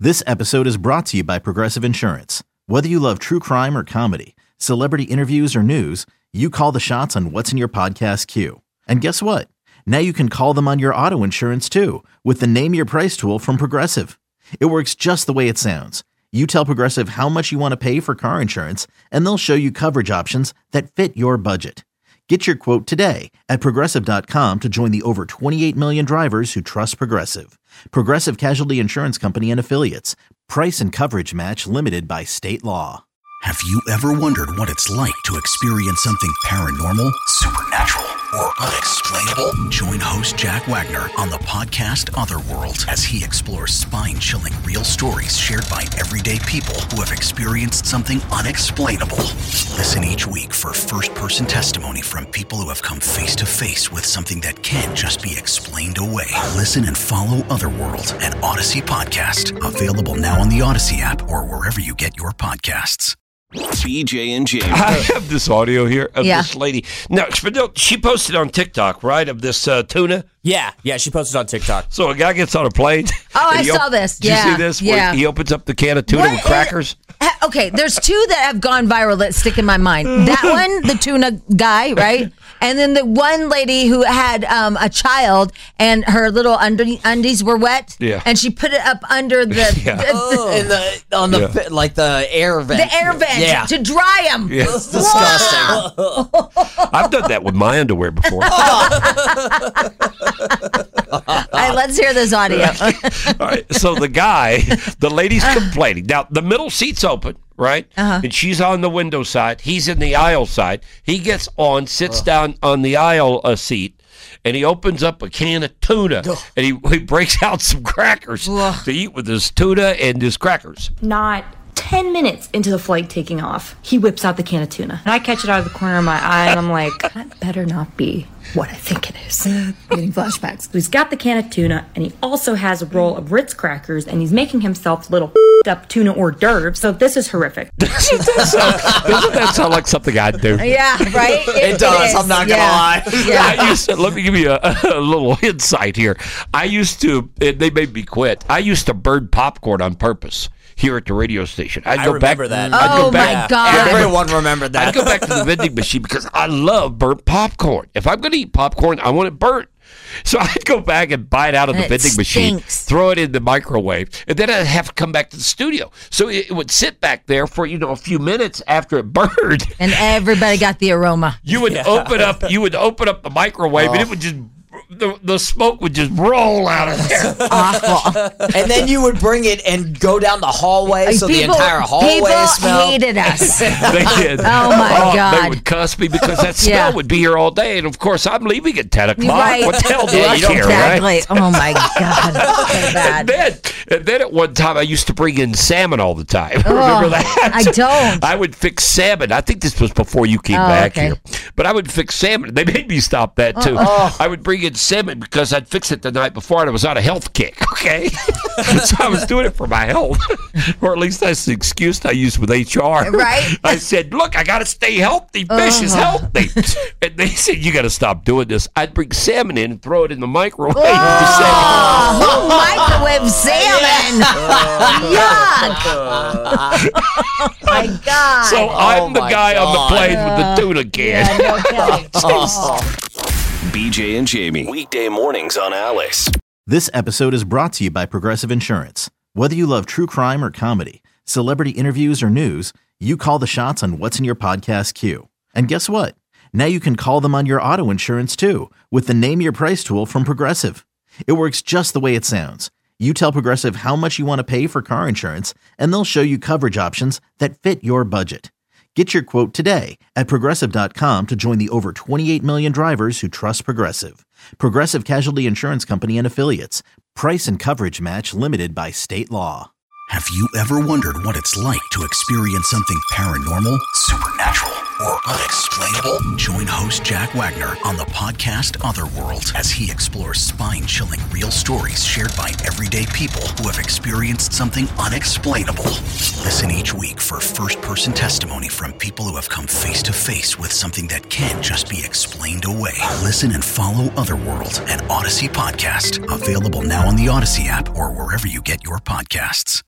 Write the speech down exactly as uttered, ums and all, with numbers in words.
This episode is brought to you by Progressive Insurance. Whether you love true crime or comedy, celebrity interviews or news, you call the shots on what's in your podcast queue. And guess what? Now you can call them on your auto insurance too with the Name Your Price tool from Progressive. It works just the way it sounds. You tell Progressive how much you want to pay for car insurance, and they'll show you coverage options that fit your budget. Get your quote today at Progressive dot com to join the over twenty-eight million drivers who trust Progressive. Progressive Casualty Insurance Company and Affiliates. Price and coverage match limited by state law. Have you ever wondered what it's like to experience something paranormal, supernatural, or unexplainable? Join host Jack Wagner on the podcast Otherworld as he explores spine-chilling real stories shared by everyday people who have experienced something unexplainable. Listen each week for first-person testimony from people who have come face-to-face with something that can't just be explained away. Listen and follow Otherworld, an Odyssey podcast. Available now on the Odyssey app or wherever you get your podcasts. B J and Jamie. I have this audio here of Yeah. this lady. Now, she posted on TikTok, right, of this uh, tuna. Yeah, yeah, she posted on TikTok. So a guy gets on a plane. Oh, and I he saw op- this. Did Yeah, you see this? Where yeah. he opens up the can of tuna What with is- crackers. Okay, there's two that have gone viral that stick in my mind. That one, the tuna guy, right? And then the one lady who had um, a child and her little under- undies were wet. Yeah. And she put it up under the Yeah. the, Oh. In the on the Yeah. fi- like the air vent. the air vent Yeah, to dry them. Yeah. it's disgusting. I've done that with my underwear before. All right, let's hear this audio. All right, so the guy, the lady's complaining. Now, the middle seat's open, right? Uh-huh. And she's on the window side. He's in the aisle side. He gets on, sits down on the aisle uh, seat, and he opens up a can of tuna, and he, he breaks out some crackers Ugh. to eat with his tuna and his crackers. Not ten minutes into the flight taking off, he whips out the can of tuna. And I catch it out of the corner of my eye, and I'm like, that better not be what I think it is. Getting flashbacks. So he's got the can of tuna, and he also has a roll of Ritz crackers, and he's making himself little up tuna hors d'oeuvres. So this is horrific. Doesn't that sound like something I'd do? Yeah, right? It does, is. I'm not gonna Yeah. lie. Yeah. I used to, let me give you a, a little insight here. I used to, and they made me quit. I used to burn popcorn on purpose here at the radio station. I'd I go back, remember that. I'd Oh, go back, my God. Everyone remembered that. I'd go back to the vending machine because I love burnt popcorn. If I'm going to eat popcorn, I want it burnt. So I'd go back and buy it out of the And it vending machine, stinks. throw it in the microwave, and then I'd have to come back to the studio. So it, it would sit back there for, you know, a few minutes after it burned. And everybody got the aroma. You would open up, you would open up the microwave, and it would just, the, the smoke would just roll out of there. Awful. And then you would bring it and go down the hallway, so the people, entire hallway people smelled. hated us. They did. Oh, my They God. would cuss me because that smell Yeah. would be here all day, and of course I'm leaving at ten o'clock. Right. What the hell do Yeah, I you don't care, Exactly. right? Oh, my God. So And bad. then, and then at one time I used to bring in salmon all the time. Remember that? I don't. I would fix salmon. I think this was before you came Oh, back okay. here. But I would fix salmon. They made me stop that too. I would bring in salmon because I'd fix it the night before and I was on a health kick. Okay, so I was doing it for my health, or at least that's the excuse I used with H R. Right. I said, "Look, I got to stay healthy. Fish is healthy," and they said, "You got to stop doing this." I'd bring salmon in and throw it in the microwave. to say, Oh, microwave salmon. Yuck. My God. So I'm the my guy on God. the plane with the tuna can. Yeah, no kidding. B J and Jamie. Weekday mornings on Alice. This episode is brought to you by Progressive Insurance. Whether you love true crime or comedy, celebrity interviews or news, you call the shots on what's in your podcast queue. And guess what? Now you can call them on your auto insurance too with the Name Your Price tool from Progressive. It works just the way it sounds. You tell Progressive how much you want to pay for car insurance, and they'll show you coverage options that fit your budget. Get your quote today at Progressive dot com to join the over twenty-eight million drivers who trust Progressive. Progressive Casualty Insurance Company and Affiliates. Price and coverage match limited by state law. Have you ever wondered what it's like to experience something paranormal, supernatural, or unexplainable? Join host Jack Wagner on the podcast Otherworld as he explores spine-chilling real stories shared by everyday people who have experienced something unexplainable. Listen each week for first-person testimony from people who have come face-to-face with something that can't just be explained away. Listen and follow Otherworld, an Odyssey podcast. Available now on the Odyssey app or wherever you get your podcasts.